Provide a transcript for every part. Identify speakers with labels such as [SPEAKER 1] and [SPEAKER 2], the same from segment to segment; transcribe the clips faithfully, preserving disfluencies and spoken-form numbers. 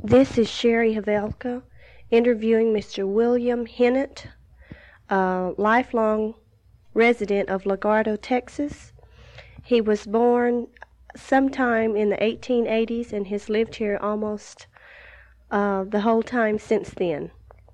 [SPEAKER 1] This is Sherry Havelka interviewing Mister William Hennett, a lifelong resident of Lagardo, Texas. He was born sometime in the eighteen eighties and has lived here almost uh, the whole time since then.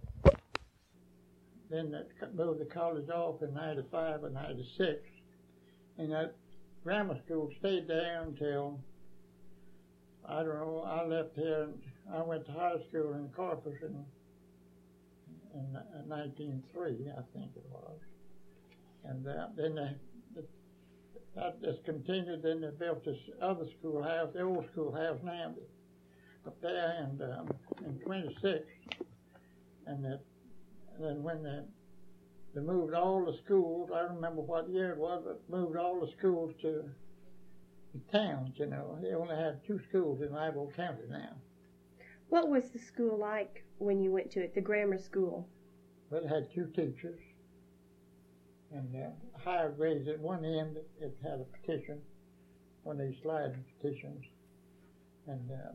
[SPEAKER 2] Then they moved the college off in ninety-five and ninety-six, and that grammar school stayed there until, I don't know, I left here and I went to high school in Corpus in, in, in nineteen oh three, I think it was. And uh, then they, that just continued. Then they built this other schoolhouse, the old schoolhouse now, up there, and um, in twenty-six. And that, then when they, they moved all the schools, I don't remember what year it was, but moved all the schools to the towns, you know. They only had two schools in Libo County now.
[SPEAKER 1] What was the school like when you went to it, the grammar school?
[SPEAKER 2] Well, it had two teachers, and uh, higher grades. At one end, it had a petition, one of these sliding petitions. And uh,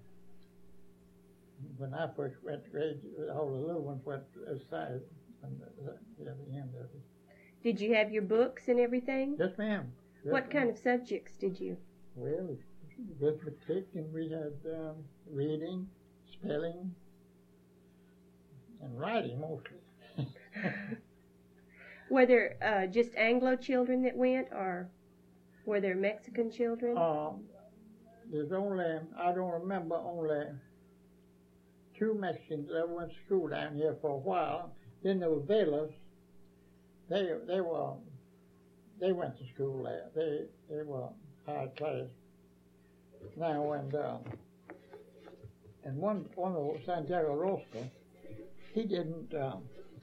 [SPEAKER 2] when I first went to grade, all the little ones went aside on the, the other end of it.
[SPEAKER 1] Did you have your books and everything?
[SPEAKER 2] Yes, ma'am. Yes,
[SPEAKER 1] what
[SPEAKER 2] ma'am.
[SPEAKER 1] kind of subjects did you?
[SPEAKER 2] Well, arithmetic, and we had um, reading, spelling, and writing mostly.
[SPEAKER 1] Were there uh, just Anglo children that went, or were there Mexican children?
[SPEAKER 2] Um, there's only, I don't remember, only two Mexicans that went to school down here for a while. Then there were Velas. They they were they went to school there. They they were high class. Now and uh, and one one of Santiago Rosca, he didn't um,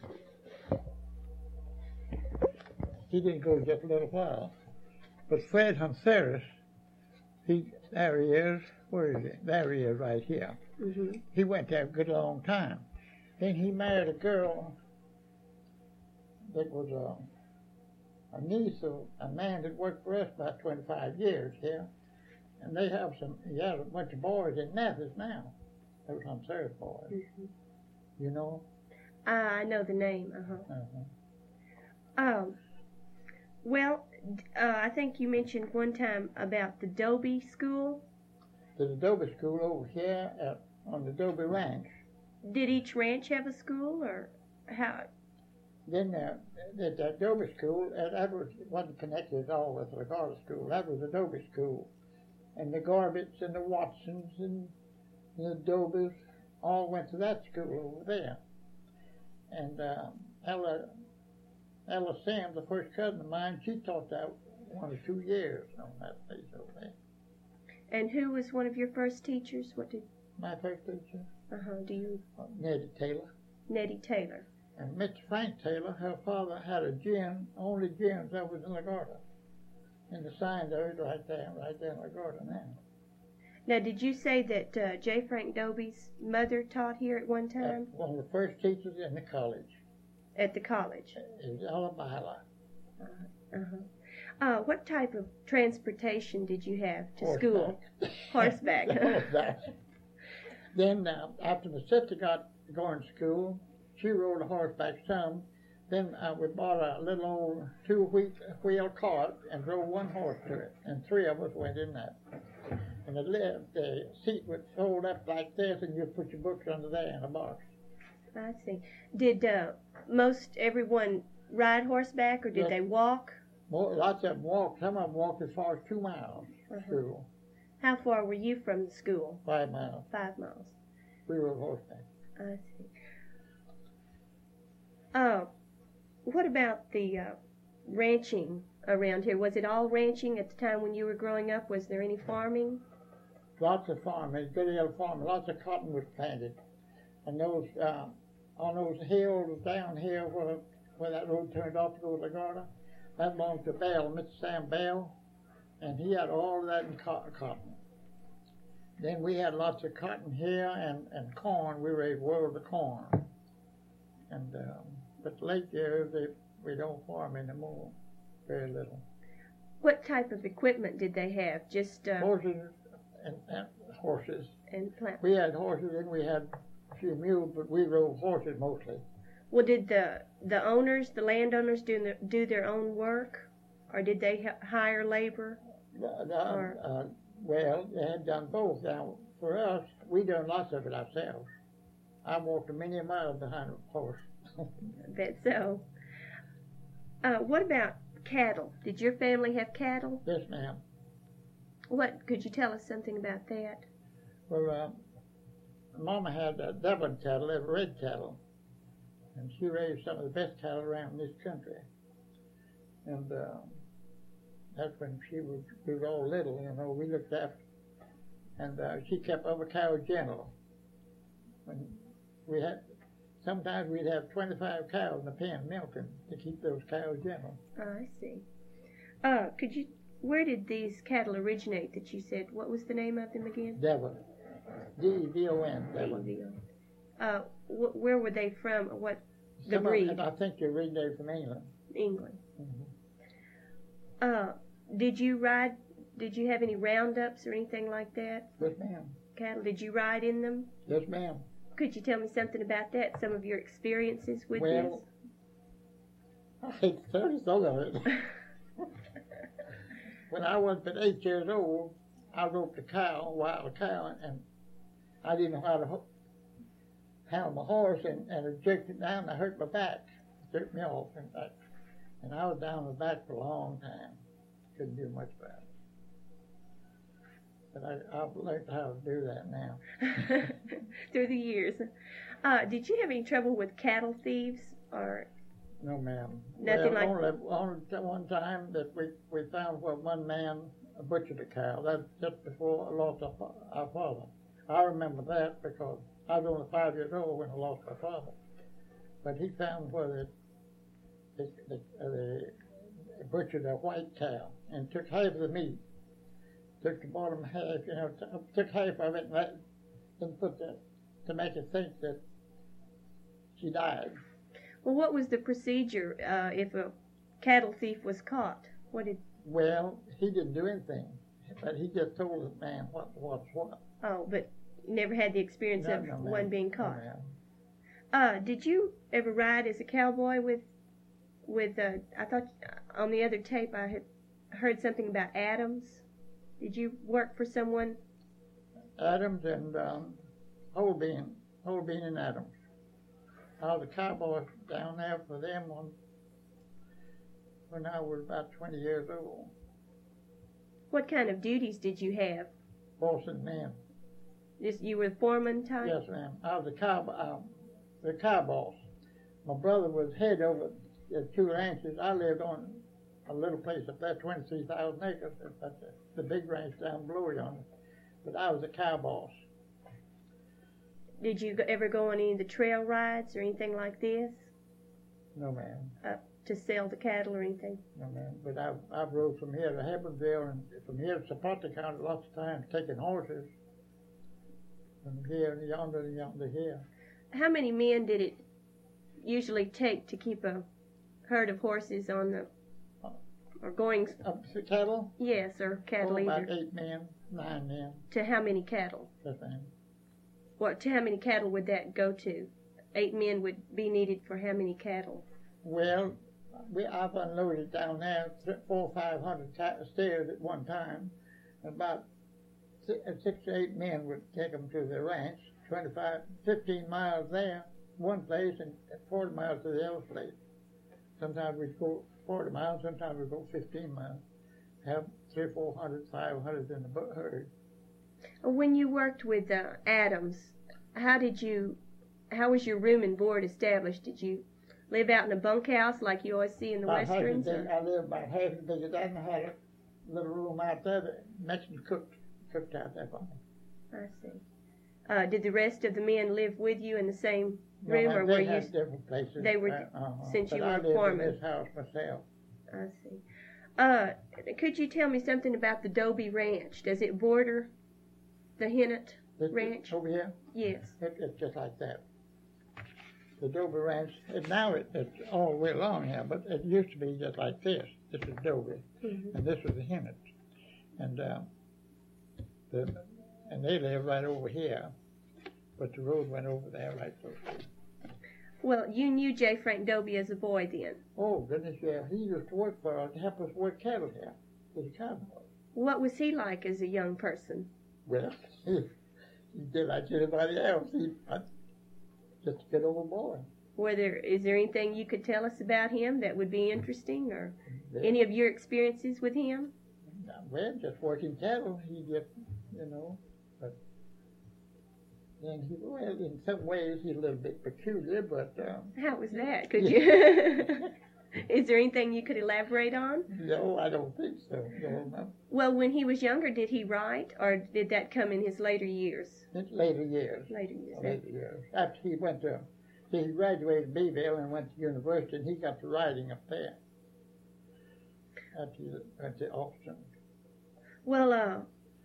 [SPEAKER 2] he didn't go just a little while. But Fred Hunceris, he there he is. Where is he? There he is, right here.
[SPEAKER 1] Mm-hmm.
[SPEAKER 2] He went there a good long time. Then he married a girl that was a, a niece of a man that worked for us about twenty-five years here. And they have some, he has a bunch of boys in Nathis now. Those Hunceris boys.
[SPEAKER 1] Mm-hmm.
[SPEAKER 2] You know?
[SPEAKER 1] Uh, I know the name, uh-huh.
[SPEAKER 2] Uh-huh.
[SPEAKER 1] Um, well, uh, I think you mentioned one time about the Dobie School.
[SPEAKER 2] There's a Dobie school over here at, on the Dobie Ranch.
[SPEAKER 1] Did each ranch have a school, or how?
[SPEAKER 2] Then uh, the, the Dobie school, uh, that was, wasn't connected at all with the Lagardo school. That was the Dobie school. And the Garbets and the Watsons and the Dobies all went to that school over there. And uh, Ella, Ella Sam, the first cousin of mine, she taught that one or two years on that place over there.
[SPEAKER 1] And who was one of your first teachers? What did?
[SPEAKER 2] My first teacher?
[SPEAKER 1] Uh-huh, do you?
[SPEAKER 2] Uh, Nettie Taylor.
[SPEAKER 1] Nettie Taylor.
[SPEAKER 2] And Mister Frank Taylor, her father had a gym, only gyms that was in Lagardo. And the sign there is right there, right there in Lagardo now.
[SPEAKER 1] Now, did you say that uh, J. Frank Dobie's mother taught here at one time?
[SPEAKER 2] Uh, one of the first teachers in the college.
[SPEAKER 1] At the college?
[SPEAKER 2] Is Alabama.
[SPEAKER 1] Uh-huh. Uh, what type of transportation did you have to
[SPEAKER 2] Horseback.
[SPEAKER 1] school? Horseback.
[SPEAKER 2] Horseback. Then, uh, after my sister got going to school, she rode a horseback some. Then uh, we bought a little old two-wheel cart and drove one horse to it, and three of us went in that. And the, the seat would fold up like this, and you put your books under there in a box.
[SPEAKER 1] I see. Did uh, most everyone ride horseback, or did
[SPEAKER 2] Yes.
[SPEAKER 1] they walk?
[SPEAKER 2] More, lots of them walked. Some of them walked as far as two miles to
[SPEAKER 1] Uh-huh.
[SPEAKER 2] school.
[SPEAKER 1] How far were you from the school?
[SPEAKER 2] Five miles.
[SPEAKER 1] Five miles.
[SPEAKER 2] We rode horseback.
[SPEAKER 1] I see. Uh, what about the uh, ranching around here? Was it all ranching at the time when you were growing up? Was there any farming?
[SPEAKER 2] Lots of farming, good old farming. Lots of cotton was planted. And those, uh, on those hills down here where, where that road turned off to go to Lagardo, that belonged to Bell, Mister Sam Bell, and he had all of that in cotton. Then we had lots of cotton here and, and corn. We raised world of corn. And um, but late years, they, we don't farm anymore, very little.
[SPEAKER 1] What type of equipment did they have? Just uh,
[SPEAKER 2] Horses and, and horses
[SPEAKER 1] and plow.
[SPEAKER 2] We had horses and we had a few mules, but we rode horses mostly.
[SPEAKER 1] Well, did the the owners, the landowners, do the, do their own work, or did they h- hire labor?
[SPEAKER 2] Uh, uh, uh, well, they had done both. Now, for us, we done lots of it ourselves. I walked a many miles behind a horse.
[SPEAKER 1] I bet so. Uh, what about cattle? Did your family have cattle?
[SPEAKER 2] Yes, ma'am.
[SPEAKER 1] What could you tell us something about that?
[SPEAKER 2] Well, uh, Mama had uh, Devon cattle, they were red cattle, and she raised some of the best cattle around this country. And uh, that's when she was, we were all little, you know, we looked after, and uh, she kept other cows gentle. When we had, sometimes we'd have twenty-five cows in a pen milking to keep those cows gentle.
[SPEAKER 1] Oh, I see. Uh, could you? Where did these cattle originate that you said? What was the name of them again?
[SPEAKER 2] Devon, D E V O N, Devon.
[SPEAKER 1] Uh, wh- where were they from? What the
[SPEAKER 2] Some
[SPEAKER 1] breed?
[SPEAKER 2] of, I think they originated from England.
[SPEAKER 1] England.
[SPEAKER 2] Mm-hmm.
[SPEAKER 1] Uh, did you ride? Did you have any roundups or anything like that?
[SPEAKER 2] Yes, ma'am.
[SPEAKER 1] Cattle? Did you ride in them?
[SPEAKER 2] Yes, ma'am.
[SPEAKER 1] Could you tell me something about that? Some of your experiences with
[SPEAKER 2] Well, I hate to tell you some of it. When I was but eight years old, I roped a cow, a wild cow, and I didn't know how to ho- handle my horse, and, and it jerked it down, and I hurt my back. It jerked me off, in fact. And I was down the back for a long time. Couldn't do much about it. But I, I've learned how to do that now.
[SPEAKER 1] this through the years? Uh, did you have any trouble with cattle thieves or?
[SPEAKER 2] No, ma'am.
[SPEAKER 1] Nothing
[SPEAKER 2] well,
[SPEAKER 1] like
[SPEAKER 2] only, only one time that we, we found where one man butchered a cow. That's just before I lost our, our father. I remember that because I was only five years old when I lost my father. But he found where they, they, they, they butchered a white cow and took half of the meat. Took the bottom half, you know, t- took half of it and, let, and put that to make it think that she died.
[SPEAKER 1] Well, what was the procedure uh, if a cattle thief was caught? What did?
[SPEAKER 2] Well, he didn't do anything, but he just told the man what was what.
[SPEAKER 1] Oh, but never had the experience
[SPEAKER 2] No,
[SPEAKER 1] of
[SPEAKER 2] no,
[SPEAKER 1] one
[SPEAKER 2] ma'am.
[SPEAKER 1] being caught.
[SPEAKER 2] No, ma'am.
[SPEAKER 1] Uh, did you ever ride as a cowboy with, with? Uh, I thought on the other tape I had heard something about Adams. Did you work for someone?
[SPEAKER 2] Adams and um, Holbein, Holbein and Adams. I was a cowboy down there for them when, when I was about twenty years old.
[SPEAKER 1] What kind of duties did you have?
[SPEAKER 2] Bossing men.
[SPEAKER 1] Just you were the foreman type?
[SPEAKER 2] Yes, ma'am. I was a cow, um, the cow boss. My brother was head over the two ranches. I lived on a little place up there, twenty-three thousand acres. That's the big ranch down below yonder. But I was a cow boss.
[SPEAKER 1] Did you ever go on any of the trail rides or anything like this?
[SPEAKER 2] No, ma'am.
[SPEAKER 1] Uh, to sell the cattle or anything?
[SPEAKER 2] No, ma'am. But I've, I've rode from here to Hebronville and from here to Zapata County lots of times, taking horses from here to yonder to yonder here.
[SPEAKER 1] How many men did it usually take to keep a herd of horses on the, or going?
[SPEAKER 2] Up to cattle?
[SPEAKER 1] Yes, or cattle
[SPEAKER 2] oh,
[SPEAKER 1] either.
[SPEAKER 2] about eight men, nine men.
[SPEAKER 1] To how many cattle?
[SPEAKER 2] Yes, ma'am.
[SPEAKER 1] What? To how many cattle would that go to? Eight men would be needed for how many cattle?
[SPEAKER 2] Well, we I've unloaded down there th- four or five hundred ta- steers at one time. About six, six to eight men would take them to the ranch. twenty-five, fifteen miles there, one place, and forty miles to the other place. Sometimes we'd go forty miles, sometimes we'd go fifteen miles. Have three, four hundred, five hundred in the bu- herd.
[SPEAKER 1] When you worked with uh, Adams, how did you? How was your room and board established? Did you live out in a bunkhouse like you always see in the
[SPEAKER 2] About half as
[SPEAKER 1] westerns?
[SPEAKER 2] big-
[SPEAKER 1] or-
[SPEAKER 2] I lived about half as big as that, and I had a little room out there that Mexican cooked cooked out there for me.
[SPEAKER 1] I see. Uh, did the rest of the men live with you in the same
[SPEAKER 2] No,
[SPEAKER 1] room,
[SPEAKER 2] ma'am,
[SPEAKER 1] or
[SPEAKER 2] they
[SPEAKER 1] were you?
[SPEAKER 2] had different places.
[SPEAKER 1] they were-
[SPEAKER 2] uh, uh-huh.
[SPEAKER 1] since
[SPEAKER 2] but
[SPEAKER 1] you
[SPEAKER 2] I
[SPEAKER 1] were
[SPEAKER 2] lived
[SPEAKER 1] foreman.
[SPEAKER 2] in this house myself.
[SPEAKER 1] I see. Uh, could you tell me something about the Dobie Ranch? Does it border the Hennett
[SPEAKER 2] This,
[SPEAKER 1] Ranch?
[SPEAKER 2] over here,
[SPEAKER 1] Yes.
[SPEAKER 2] it, it's just like that. The Dobie Ranch, and now it, it's all the way along here, but it used to be just like this. This is Dobie,
[SPEAKER 1] Mm-hmm.
[SPEAKER 2] and this was the Hennett. And uh, the and they live right over here, but the road went over there right close to.
[SPEAKER 1] Well, you knew J. Frank Dobie as a boy then.
[SPEAKER 2] Oh, goodness, yeah. He used to work for us, help us work cattle here. He was a cowboy.
[SPEAKER 1] What was he like as a young person?
[SPEAKER 2] Well, he, he did like anybody else. He I, just a good old boy.
[SPEAKER 1] Were there, is there anything you could tell us about him that would be interesting, or
[SPEAKER 2] Yeah.
[SPEAKER 1] any of your experiences with him?
[SPEAKER 2] Well, just working cattle, he just, you know, but then he, well, in some ways he's a little bit peculiar, but um,
[SPEAKER 1] How was that? Could you? Is there anything you could elaborate on?
[SPEAKER 2] no, I don't think so. No, no.
[SPEAKER 1] Well, when he was younger, did he write, or did that come in his later years?
[SPEAKER 2] In later years.
[SPEAKER 1] Later years.
[SPEAKER 2] Later years. After he went to, he graduated Beeville and went to university, and he got to writing up there. After he went to Austin.
[SPEAKER 1] Well, uh,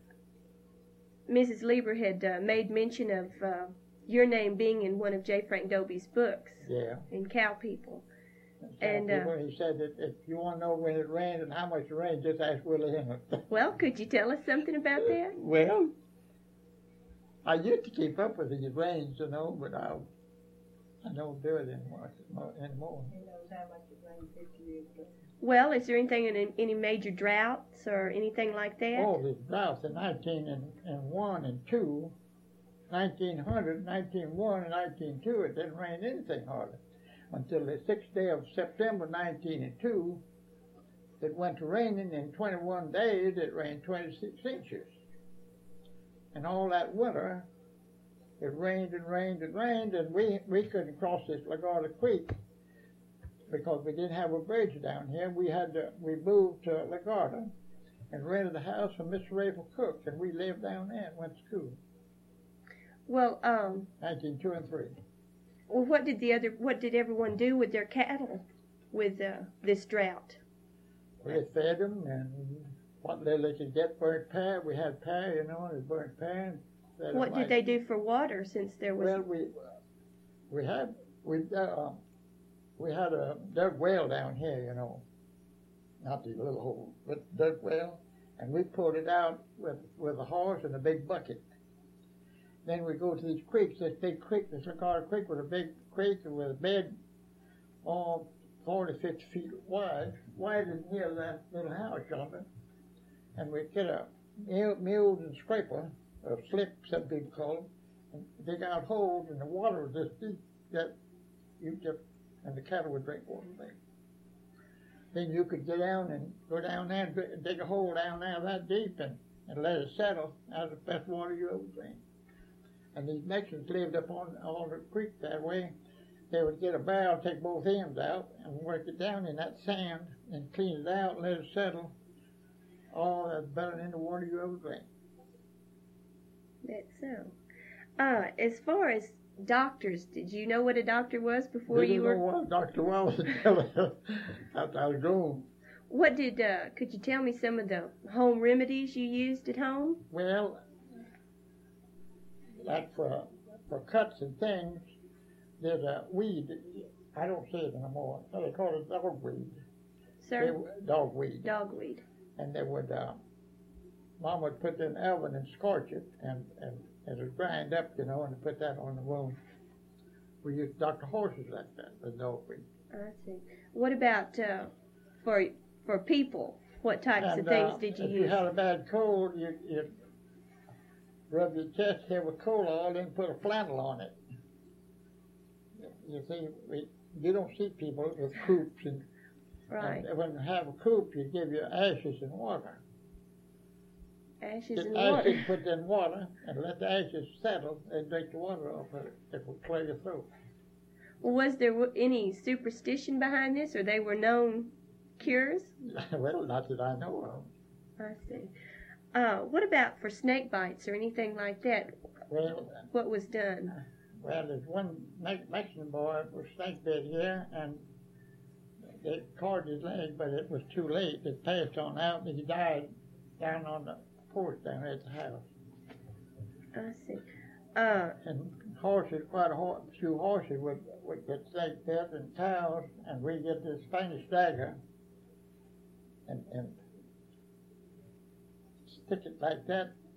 [SPEAKER 1] Missus Lieber had uh, made mention of uh, your name being in one of J. Frank Dobie's books.
[SPEAKER 2] Yeah.
[SPEAKER 1] In Cow People.
[SPEAKER 2] And,
[SPEAKER 1] And, uh,
[SPEAKER 2] he said that if you want to know when it rained and how much it rained, just ask Willie Henry.
[SPEAKER 1] Well, could you tell us something about that?
[SPEAKER 2] Well, I used to keep up with these rains, you know, but I, I don't do it anymore. anymore.
[SPEAKER 3] He knows how much it rained fifty years ago.
[SPEAKER 1] Well, is there anything in any major droughts or anything like that?
[SPEAKER 2] Oh, the droughts in nineteen and one and two, nineteen hundred, nineteen one, and nineteen two, it didn't rain anything hardly. Until the sixth day of September nineteen and two, it went to raining. In twenty-one days, it rained twenty-six inches. And all that winter, it rained and rained and rained, and we, we couldn't cross this Lagarda Creek because we didn't have a bridge down here. We had to, we moved to Lagarda and rented a house from Mister Rayful Cook, and we lived down there and went to school.
[SPEAKER 1] Well, um,
[SPEAKER 2] nineteen two and three.
[SPEAKER 1] well, what did the other, what did everyone do with their cattle with uh, this drought?
[SPEAKER 2] We fed them, and what little they could get, burnt pear. We had pear, you know, and burnt pear. And
[SPEAKER 1] What did they do for water since there was?
[SPEAKER 2] Well, we we had we uh, we had a dug well down here, you know, not the little hole, but dug well, and we pulled it out with with a horse and a big bucket. Then we go to these creeks. This big creek, this Lagarda Creek, was a big creek with a bed all forty, fifty feet wide, wider than here, that little house yonder. And we'd get a mule and scraper, or slip, some people call them, and dig out holes, and the water was this deep that you just, and the cattle would drink water there. Then you could get down and go down there and dig a hole down there that deep and, and let it settle. That was the best water you ever drank. And these Mexicans lived up on, on the creek that way. They would get a barrel, take both ends out, and work it down in that sand, and clean it out, and let it settle. Oh, that's better than the water you ever drank.
[SPEAKER 1] That's so. Uh, as far as doctors, did you know what a doctor was before
[SPEAKER 2] Didn't
[SPEAKER 1] you
[SPEAKER 2] know
[SPEAKER 1] were?
[SPEAKER 2] what Doctor Wells until after I was grown.
[SPEAKER 1] What did? Uh, could you tell me some of the home remedies you used at home?
[SPEAKER 2] Well, like for for cuts and things, there's a weed. I don't see it anymore. So they call it dogweed.
[SPEAKER 1] Sir?
[SPEAKER 2] Dogweed.
[SPEAKER 1] Dogweed.
[SPEAKER 2] And they would, uh, Mom would put it in the oven and scorch it, and, and it would grind up, you know, and put that on the wound. We used to doctor horses like that, with dogweed.
[SPEAKER 1] I see. What about uh, for for people? What types
[SPEAKER 2] and,
[SPEAKER 1] of things
[SPEAKER 2] uh,
[SPEAKER 1] did you
[SPEAKER 2] if
[SPEAKER 1] use?
[SPEAKER 2] you had a bad cold, you, you'd rub your chest here with cola oil and put a flannel on it. You see, we, you don't see people with croups, and,
[SPEAKER 1] Right.
[SPEAKER 2] and when you have a croup, you give you ashes and water.
[SPEAKER 1] Ashes
[SPEAKER 2] Get
[SPEAKER 1] and
[SPEAKER 2] ashes
[SPEAKER 1] water.
[SPEAKER 2] put in water and let the ashes settle and drink the water off of it. It will clear your throat.
[SPEAKER 1] Well, was there w- any superstition behind this, or they were known cures?
[SPEAKER 2] Well, not that I know of.
[SPEAKER 1] I see. Uh, what about for snake bites or anything like that?
[SPEAKER 2] Well,
[SPEAKER 1] What was done?
[SPEAKER 2] well, there's one Me- Mexican boy was snake bit here, and they caught his leg, but it was too late. It passed on out, and he died down on the porch down at the house.
[SPEAKER 1] I see. Uh,
[SPEAKER 2] And horses, quite a ho- few horses would, would get snake bit, and cows, and we get this Spanish dagger and, and stick it like that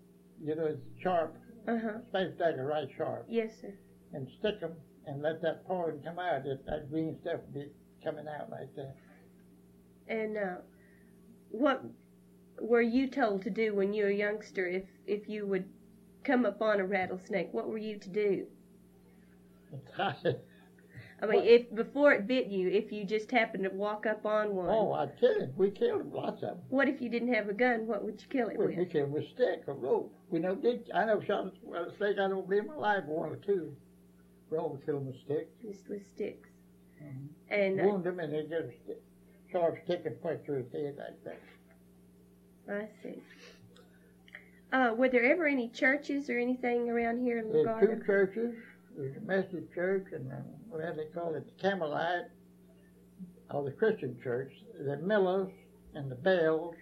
[SPEAKER 2] you know, it's sharp,
[SPEAKER 1] Uh-huh.
[SPEAKER 2] space dagger right sharp,
[SPEAKER 1] Yes, sir.
[SPEAKER 2] and stick them and let that poison come out. That, that green stuff would be coming out like that.
[SPEAKER 1] And uh, what were you told to do when you were a youngster if, if you would come upon a rattlesnake? What were you to do? I mean,
[SPEAKER 2] What?
[SPEAKER 1] if before it bit you, if you just happened to walk up on one.
[SPEAKER 2] Oh, I killed him. We killed him, lots of them.
[SPEAKER 1] What if you didn't have a gun? What would you kill it
[SPEAKER 2] We,
[SPEAKER 1] with?
[SPEAKER 2] we killed him with a stick, a rope. We never did. I never shot a, well, a snake. I don't believe in my life, one or two. We always kill him with sticks.
[SPEAKER 1] Just with sticks.
[SPEAKER 2] Mm-hmm.
[SPEAKER 1] And uh,
[SPEAKER 2] Wound him and they get a stick, sharp stick and punch through his head like that.
[SPEAKER 1] I see. Uh, were there ever any churches or anything around here in
[SPEAKER 2] There's
[SPEAKER 1] Lagarda?
[SPEAKER 2] two churches. There's a Methodist church and then, well, they call it the Camelite, or the Christian church. The Millers and the Bells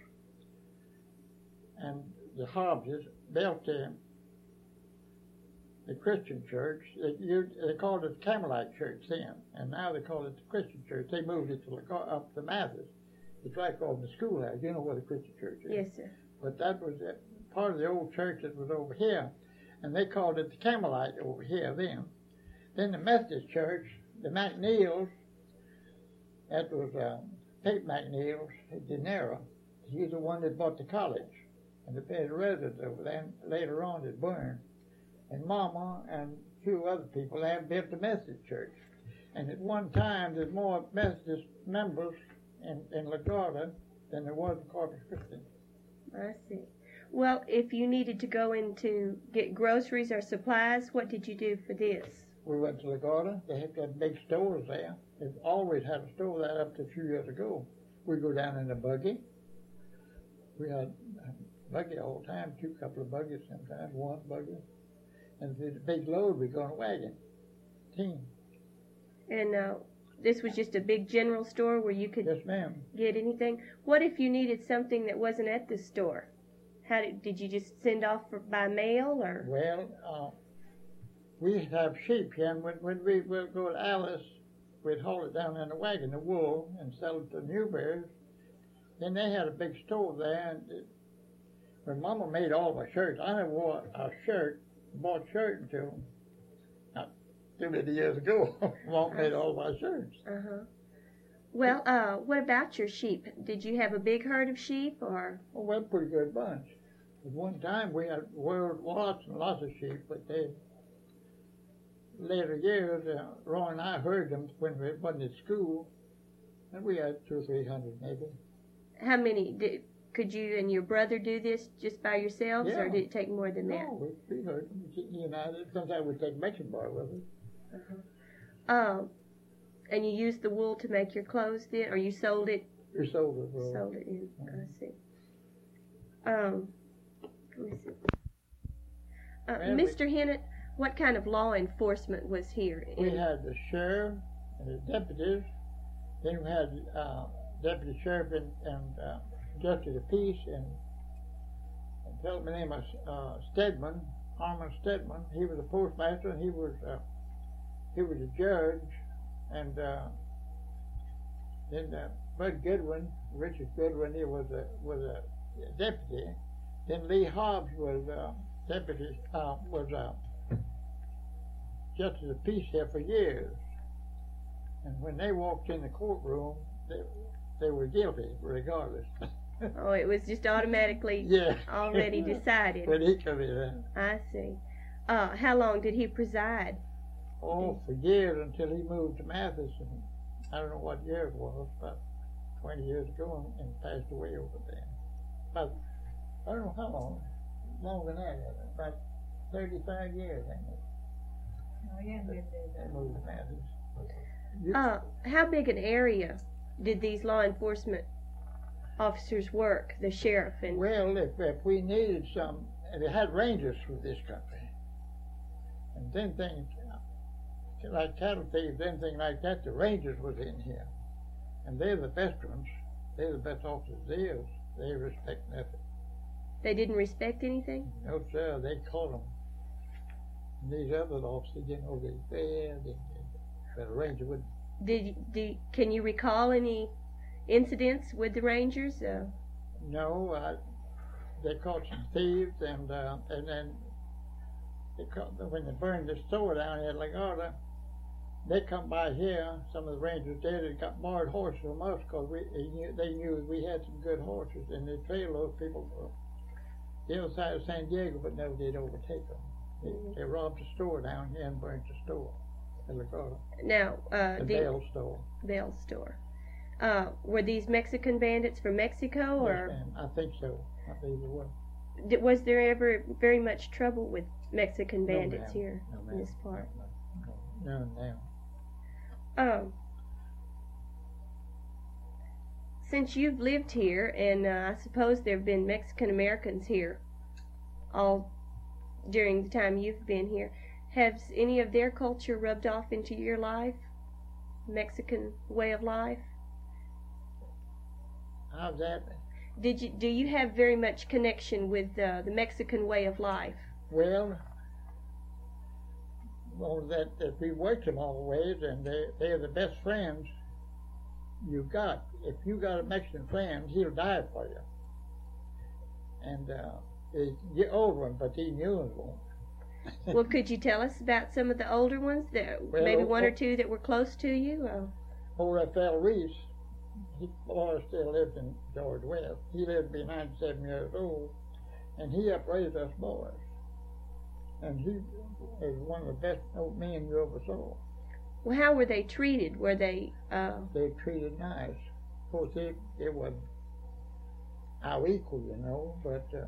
[SPEAKER 2] and the Hobbses built the, the Christian church. They, you, they called it the Camelite church then, and now they call it the Christian church. They moved it to Lagar- up to Mathis. It's right called the schoolhouse. You know where the Christian church is.
[SPEAKER 1] Yes, sir.
[SPEAKER 2] But that was uh, part of the old church that was over here, and they called it the Camelite over here then. Then the Methodist church, the McNeils, that was uh, Pete McNeils, De Niro. He's the one that bought the college, and the bed residence over there. And later on, it burned. And Mama and a few other people have built the Methodist church. And at one time, there's more Methodist members in, in LaGuardia than there was in Corpus Christi.
[SPEAKER 1] I see. Well, if you needed to go in to get groceries or supplies, what did you do for this?
[SPEAKER 2] We went to LaGuardia. They had got big stores there. They've always had a store there up to a few years ago. We go down in a buggy. We had a buggy all the time, two couple of buggies sometimes, one buggy. And if it's a big load, we go in a wagon, team.
[SPEAKER 1] And uh, this was just a big general store where you could
[SPEAKER 2] Yes, ma'am.
[SPEAKER 1] get anything. What if you needed something that wasn't at the store? How did, did you just send off for, by mail or?
[SPEAKER 2] Well, uh, we have sheep here, and when, when we would go to Alice, we'd haul it down in a wagon, the wool, and sell it to Newberry's. Then they had a big store there, and it, when Mama made all my shirts, I never wore a shirt, bought a shirt until not too many years ago. Mama made all my shirts.
[SPEAKER 1] Uh-huh. Well, uh, what about your sheep? Did you have a big herd of sheep or?
[SPEAKER 2] Well, we had a pretty good bunch. At one time, we had world lots and lots of sheep, but they, later years, uh, Roy and I heard them when we wasn't at school, and we had two or three hundred maybe.
[SPEAKER 1] How many? Did, could you and your brother do this just by yourselves,
[SPEAKER 2] Yeah.
[SPEAKER 1] or did it take more than that?
[SPEAKER 2] No, we, we heard them. You know, sometimes we'd take mixing bar with us.
[SPEAKER 1] Uh-huh. Um, and you used the wool to make your clothes then, or you sold it?
[SPEAKER 2] We sold it. For,
[SPEAKER 1] Sold it in. I see. Um, let me see. Uh,
[SPEAKER 2] Well, we-
[SPEAKER 1] Mister Hennett, what kind of law enforcement was here?
[SPEAKER 2] we
[SPEAKER 1] in-
[SPEAKER 2] had the sheriff and the deputies. Then we had uh, deputy sheriff and, and uh, justice of peace, and, and tell me name was uh, Stedman, Harmon Stedman. He was a postmaster, and he was uh, he was a judge, and uh, then uh, Bud Goodwin, Richard Goodwin, he was a was a deputy. Then Lee Hobbs was uh, deputy, uh, was a justice of peace here for years. And when they walked in the courtroom, they they were guilty regardless.
[SPEAKER 1] Oh, it was just automatically
[SPEAKER 2] Yeah.
[SPEAKER 1] already decided.
[SPEAKER 2] When he come in,
[SPEAKER 1] I see. Uh, how long did he preside?
[SPEAKER 2] oh, for years until he moved to Mathis, and I don't know what year it was, about twenty years ago, and, and passed away over there. About, I don't know how long, longer than that, about thirty-five years, I think.
[SPEAKER 3] Oh, yeah, lived there.
[SPEAKER 2] They moved to Mathis. You-
[SPEAKER 1] Uh, how big an area did these law enforcement officers work, the sheriff and?
[SPEAKER 2] Well, if, if we needed some, and they had rangers through this country, and then things like cattle thieves, anything like that, the rangers was in here, and they're the best ones. They're the best officers there. They respect nothing.
[SPEAKER 1] They didn't respect anything?
[SPEAKER 2] No, sir, they call them. And these other officers, you know, they fair, they, but a ranger would.
[SPEAKER 1] Did, did can you recall any incidents with the Rangers? Uh,
[SPEAKER 2] No, I, they caught some thieves, and uh, and then they caught, when they burned the store down here at Lagarda, they come by here. Some of the rangers did and got borrowed horses from us because we they knew, they knew we had some good horses, and they trailed those people for the other side of San Diego, but never did overtake them. They, mm-hmm. they robbed the store down here and burnt the store at Lagarda.
[SPEAKER 1] Now, uh,
[SPEAKER 2] the
[SPEAKER 1] the
[SPEAKER 2] Bell store.
[SPEAKER 1] Bell store. Uh, were these Mexican bandits from Mexico, or?
[SPEAKER 2] Yes, ma'am. I think so. I think they were.
[SPEAKER 1] Did, was there ever very much trouble with Mexican bandits
[SPEAKER 2] no,
[SPEAKER 1] here
[SPEAKER 2] no,
[SPEAKER 1] in this part?
[SPEAKER 2] No, no, no.
[SPEAKER 1] Um, since you've lived here, and uh, I suppose there have been Mexican Americans here all during the time you've been here, has any of their culture rubbed off into your life? Mexican way of life?
[SPEAKER 2] How's that?
[SPEAKER 1] Did you do you have very much connection with uh, the Mexican way of life?
[SPEAKER 2] Well, well, that, that we worked them all ways, and they they're the best friends you got. If you got a Mexican friend, he'll die for you. And uh, the old one, but the new ones won't.
[SPEAKER 1] Well, could you tell us about some of the older ones? That
[SPEAKER 2] well,
[SPEAKER 1] maybe one
[SPEAKER 2] oh,
[SPEAKER 1] or two that were close to you. Uh,
[SPEAKER 2] old Raphael Reese, his boy still lived in George West. He lived to be ninety-seven years old, and he upraised us boys. And he was one of the best old men you ever saw.
[SPEAKER 1] Well, how were they treated? Were they? Uh...
[SPEAKER 2] They were treated nice. Of course, it it wasn't our equal, you know, but. Uh,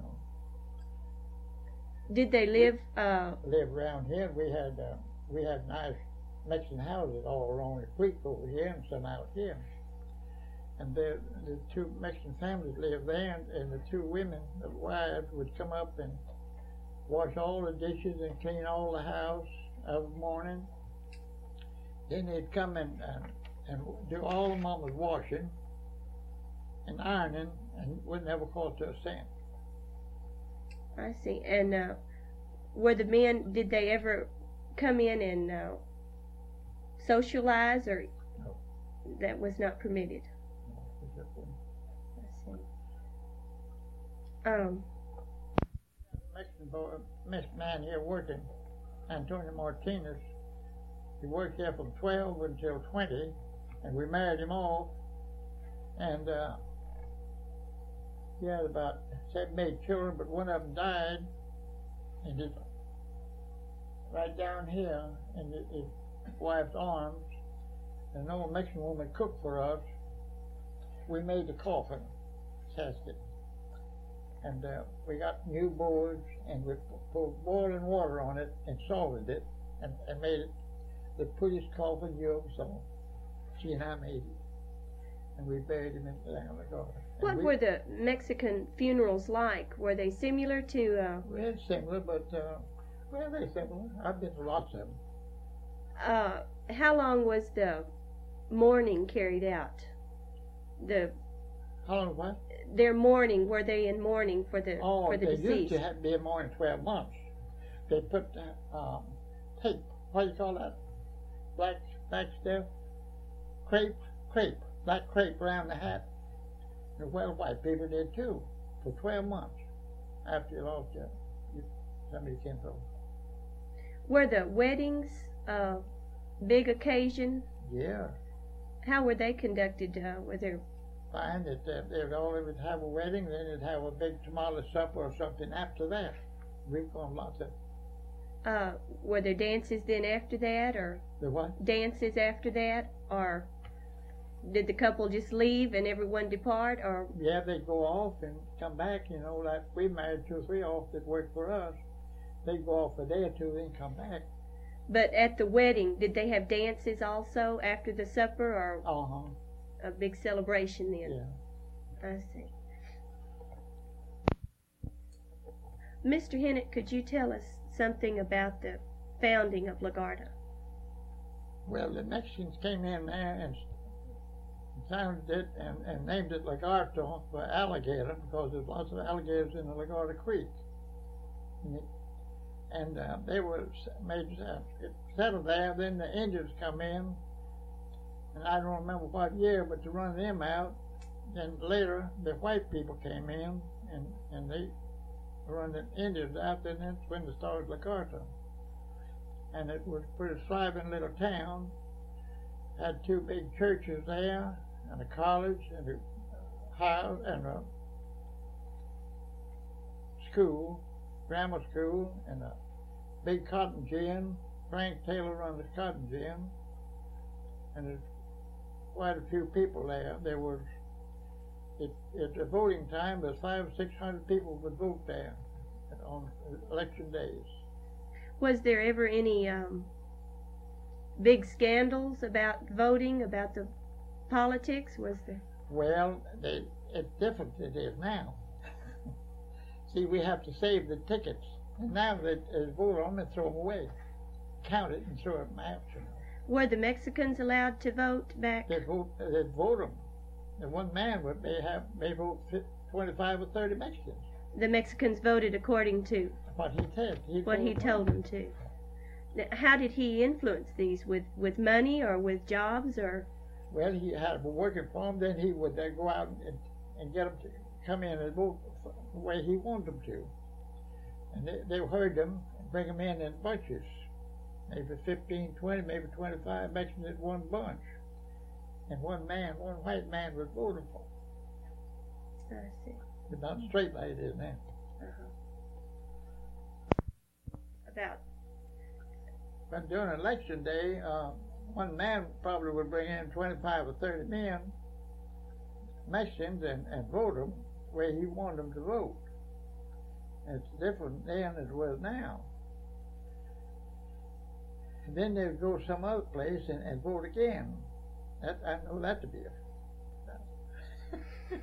[SPEAKER 1] Did they live? Uh...
[SPEAKER 2] Live around here. We had uh, we had nice Mexican houses all along the creek over here, and some out here. And the the two Mexican families lived there, and, and the two women, the wives, would come up and wash all the dishes and clean all the house of the morning. Then they'd come and and, and do all the mama's washing and ironing, and would never cost her a cent.
[SPEAKER 1] I see. And uh, were the men, did they ever come in and uh, socialize, or
[SPEAKER 2] no.
[SPEAKER 1] That was not permitted?
[SPEAKER 2] No,
[SPEAKER 1] I see. Um,
[SPEAKER 2] Mexican boy, Mexican man here working, Antonio Martinez, he worked here from twelve until twenty, and we married him off, and uh, he had about seven, eight children, but one of them died, and it, right down here in his, his wife's arms, an old Mexican woman cooked for us. We made the coffin casket, and uh, we got new boards, and we poured boiling water on it and salted it, and, and made it the prettiest coffin you ever saw. She and I made it, and we buried him in the garden.
[SPEAKER 1] What we, were the Mexican funerals like? Were they similar to? Uh,
[SPEAKER 2] well, similar, but uh, well, they're similar. I've been to lots of them.
[SPEAKER 1] Uh, how long was the mourning carried out? The
[SPEAKER 2] how long what?
[SPEAKER 1] Their mourning. Were they in mourning for the
[SPEAKER 2] oh,
[SPEAKER 1] for the
[SPEAKER 2] they
[SPEAKER 1] deceased?
[SPEAKER 2] used to have be in mourning twelve months. They put uh, um, tape. What do you call that? Black black stuff. Crepe, crepe, black crepe around the hat. And well, white people did too, for twelve months after you lost your, you, somebody came home.
[SPEAKER 1] Were the weddings a big occasion?
[SPEAKER 2] Yeah.
[SPEAKER 1] How were they conducted? Uh, were there?
[SPEAKER 2] Fine. That uh, they'd always have a wedding, then they'd have a big tamale supper or something after that. We've gone lots of.
[SPEAKER 1] Uh, were there dances then after that, or
[SPEAKER 2] the what?
[SPEAKER 1] Dances after that, or did the couple just leave and everyone depart, or?
[SPEAKER 2] Yeah, they'd go off and come back. You know, like we married two or three off that worked for us. They'd go off a day or two, then come back.
[SPEAKER 1] But at the wedding, did they have dances also after the supper, or
[SPEAKER 2] uh-huh.
[SPEAKER 1] a big celebration then?
[SPEAKER 2] Yeah.
[SPEAKER 1] I see. Mister Hennett, could you tell us something about the founding of Lagarda?
[SPEAKER 2] Well, the Mexicans came in there and founded it and, and named it Lagarto for alligator, because there's lots of alligators in the Lagarda Creek. And, it, and uh, they were made uh, settled there. Then the Indians come in, and I don't remember what year, but to run them out. Then later the white people came in, and, and they running Indians out there, and that's when they started Lagarto. And it was a pretty thriving little town. Had two big churches there, and a college, and a house, and a school, grammar school, and a big cotton gin. Frank Taylor run the cotton gin, and there's quite a few people there. There was, it, at the voting time, there's five or six hundred people would vote there on election days.
[SPEAKER 1] Was there ever any um, big scandals about voting, about the politics? Was there?
[SPEAKER 2] Well, they, it's different it is now. See, we have to save the tickets, and now they, they vote on them and throw them away, count it and throw them out. You know.
[SPEAKER 1] Were the Mexicans allowed to vote back?
[SPEAKER 2] They vote. They vote them. And one man would may have may vote twenty-five or thirty Mexicans.
[SPEAKER 1] The Mexicans voted according to
[SPEAKER 2] what he said. He
[SPEAKER 1] what he told them to. Now, how did he influence these? With with money or with jobs or?
[SPEAKER 2] Well, he had them working for him. Then he would uh, go out and, and get them to come in and vote the way he wanted them to. And they, they heard them and bring them in in bunches. Maybe fifteen, twenty, maybe twenty-five Mexicans in one bunch. And one man, one white man would vote them for.
[SPEAKER 1] I see.
[SPEAKER 2] But not straight like it is now.
[SPEAKER 1] Uh-huh. About.
[SPEAKER 2] But during election day, uh, one man probably would bring in twenty-five or thirty men, Mexicans, and, and vote them the way he wanted them to vote. And it's different then as well now. And then they would go some other place and, and vote again. That, I know that to be a...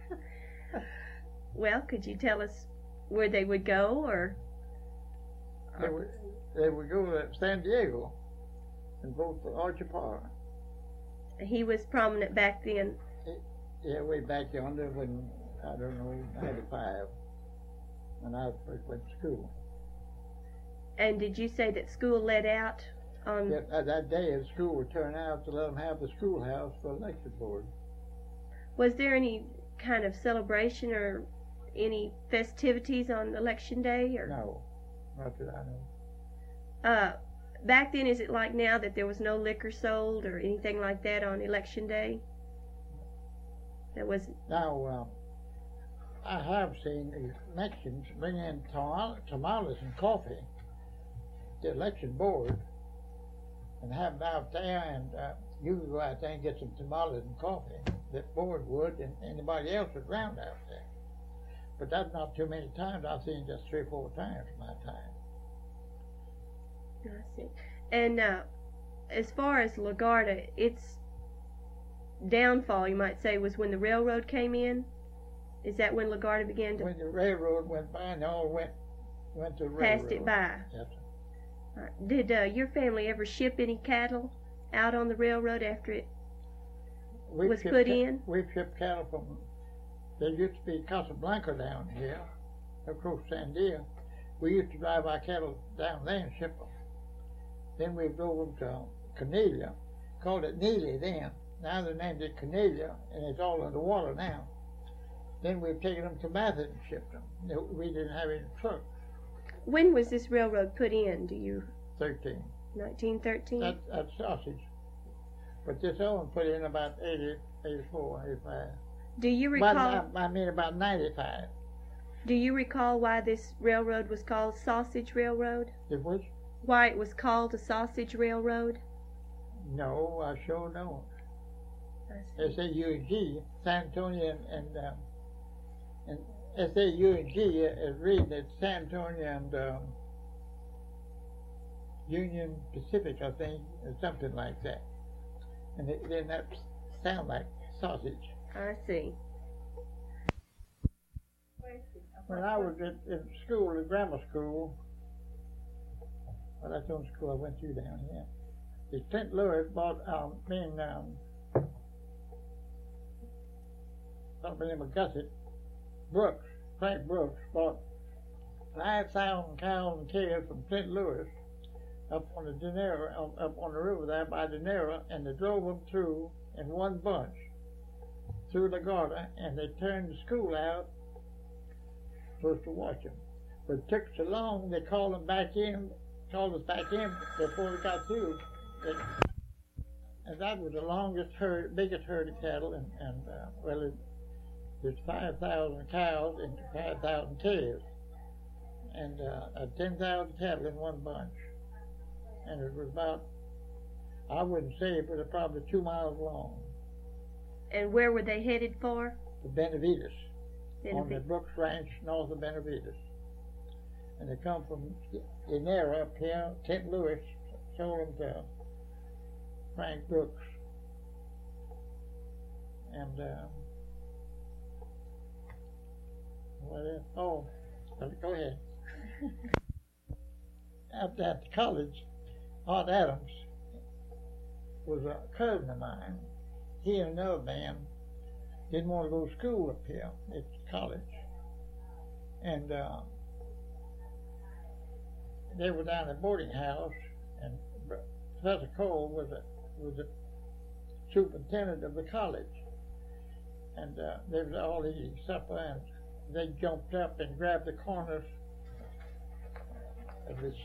[SPEAKER 1] Well, could you tell us where they would go, or?
[SPEAKER 2] They would, they would go to San Diego and vote for Archie Parr.
[SPEAKER 1] He was prominent back then.
[SPEAKER 2] Yeah, way back yonder when, I don't know, ninety-five, when I first went to school.
[SPEAKER 1] And did you say that school let out on?
[SPEAKER 2] Yeah, that, that day the school would turn out to let them have the schoolhouse for election board.
[SPEAKER 1] Was there any kind of celebration or any festivities on election day? Or?
[SPEAKER 2] No, not that I know.
[SPEAKER 1] Uh, back then, is it like now that there was no liquor sold or anything like that on election day? There was.
[SPEAKER 2] Now, um, I have seen the Mexicans bring in tam- tamales and coffee to the election board and have them out there, and uh, you could go out there and get some tamales and coffee. The board would, and anybody else would round out there. But that's not too many times. I've seen just three or four times in my time.
[SPEAKER 1] I see. And uh, as far as Lagarda, its downfall, you might say, was when the railroad came in? Is that when Lagarda began to...
[SPEAKER 2] When the railroad went by, and they all went, went to the railroad.
[SPEAKER 1] Passed it by?
[SPEAKER 2] Yes.
[SPEAKER 1] All right. Did uh, your family ever ship any cattle out on the railroad after it
[SPEAKER 2] We've
[SPEAKER 1] was
[SPEAKER 2] shipped
[SPEAKER 1] put
[SPEAKER 2] ca-
[SPEAKER 1] in?
[SPEAKER 2] We've shipped cattle from, there used to be Casablanca down here, across Sandia. We used to drive our cattle down there and ship them. Then we drove them to Cornelia, called it Neely then. Now they named it Cornelia, and it's all underwater now. Then we've taken them to Mathis and shipped them. We didn't have any trucks.
[SPEAKER 1] When was this railroad put in, do you...
[SPEAKER 2] thirteen.
[SPEAKER 1] nineteen thirteen?
[SPEAKER 2] That, that's sausage. But this other one put in about eighty, eighty-four, eighty-five.
[SPEAKER 1] Do you recall...
[SPEAKER 2] About, I mean about ninety-five.
[SPEAKER 1] Do you recall why this railroad was called Sausage Railroad?
[SPEAKER 2] It was?
[SPEAKER 1] Why it was called a Sausage Railroad?
[SPEAKER 2] No, I sure don't.
[SPEAKER 1] I see.
[SPEAKER 2] S A U G, San Antonio and, and, um, and S A U G is reading it San Antonio and um, Union Pacific, I think, or something like that. And it, then that sound like sausage.
[SPEAKER 1] I see.
[SPEAKER 2] When I was in, in school, in grammar school, well, that's the only school I went to down here. The Saint Louis bought, um, me and, um, somebody named Gussit Brooks, Frank Brooks, bought five thousand cows and calves from Saint Louis up on the Dinero, up on the river there by Dinero, and they drove them through in one bunch through Lagarda, and they turned the school out, supposed to watch them. But it took so long, they called them back in, called us back in before we got through. It, and that was the longest herd, biggest herd of cattle, and, and uh, well, it, there's five thousand cows and five thousand calves, and uh, uh, ten thousand cattle in one bunch. And it was about, I wouldn't say it, but it's probably two miles long.
[SPEAKER 1] And where were they headed for?
[SPEAKER 2] To Benavides, on the
[SPEAKER 1] Benavides.
[SPEAKER 2] Brooks Ranch north of Benavides. And they come from Inera up here. Kent Lewis sold them to Frank Brooks. And, uh, what else? Oh, go ahead. After at the college, Art Adams was a cousin of mine. He and another man didn't want to go to school up here at college. And uh, they were down at boarding house, and Professor Cole was a, was the superintendent of the college. And uh, they was all eating supper, and they jumped up and grabbed the corners of this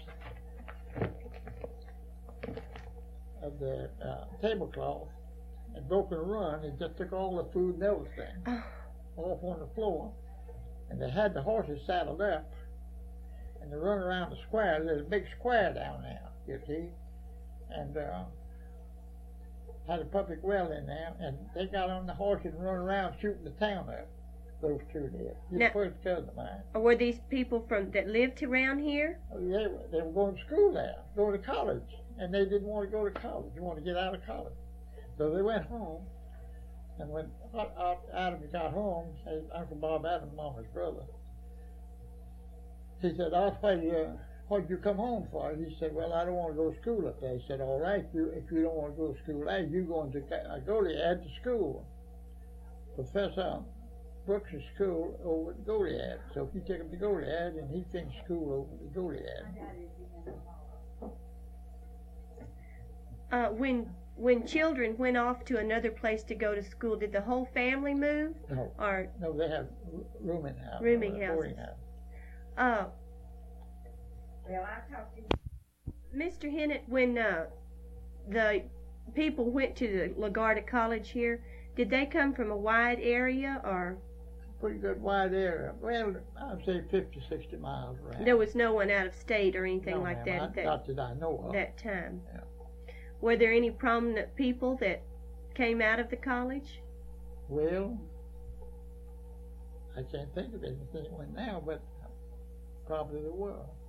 [SPEAKER 2] of the uh, tablecloth and broke a run and just took all the food and everything
[SPEAKER 1] Oh.
[SPEAKER 2] off on the floor. And they had the horses saddled up, and they run around the square. There's a big square down there, you see, and uh, had a public well in there, and they got on the horses and run around shooting the town up. Those two did. He's
[SPEAKER 1] Now-
[SPEAKER 2] the first cousin of mine.
[SPEAKER 1] Were these people from that lived around here?
[SPEAKER 2] Oh, They were, they were going to school there, going to college, and they didn't want to go to college. They wanted to get out of college. So they went home, and when Adam got home, his Uncle Bob Adams, Mama's brother, he said, "Oh, why do you, what'd you come home for?" He said, "Well, I don't want to go to school up there." He said, "All right, you, if you don't want to go to school there, you're going to uh, Goliad to school. Professor Brooks' school over at Goliad." So he took him to Goliad, and he finished school over at Goliad.
[SPEAKER 1] Uh, when when children went off to another place to go to school, did the whole family move?
[SPEAKER 2] No,
[SPEAKER 1] Or
[SPEAKER 2] no, they have r- rooming house.
[SPEAKER 1] Rooming
[SPEAKER 2] uh, boarding
[SPEAKER 1] houses.
[SPEAKER 2] house.
[SPEAKER 1] uh,
[SPEAKER 3] Well, I talked to
[SPEAKER 1] Mister Hennett, when uh, the people went to the LaGuardia College here, did they come from a wide area, or
[SPEAKER 2] Pretty good wide area. Well, I'd say fifty, sixty miles around.
[SPEAKER 1] there was no one out of state or anything
[SPEAKER 2] no,
[SPEAKER 1] like
[SPEAKER 2] ma'am,
[SPEAKER 1] that
[SPEAKER 2] I,
[SPEAKER 1] at that,
[SPEAKER 2] not that I know of.
[SPEAKER 1] that time?
[SPEAKER 2] Yeah.
[SPEAKER 1] Were there any prominent people that came out of the college?
[SPEAKER 2] Well, I can't think of anything right now, but probably there were.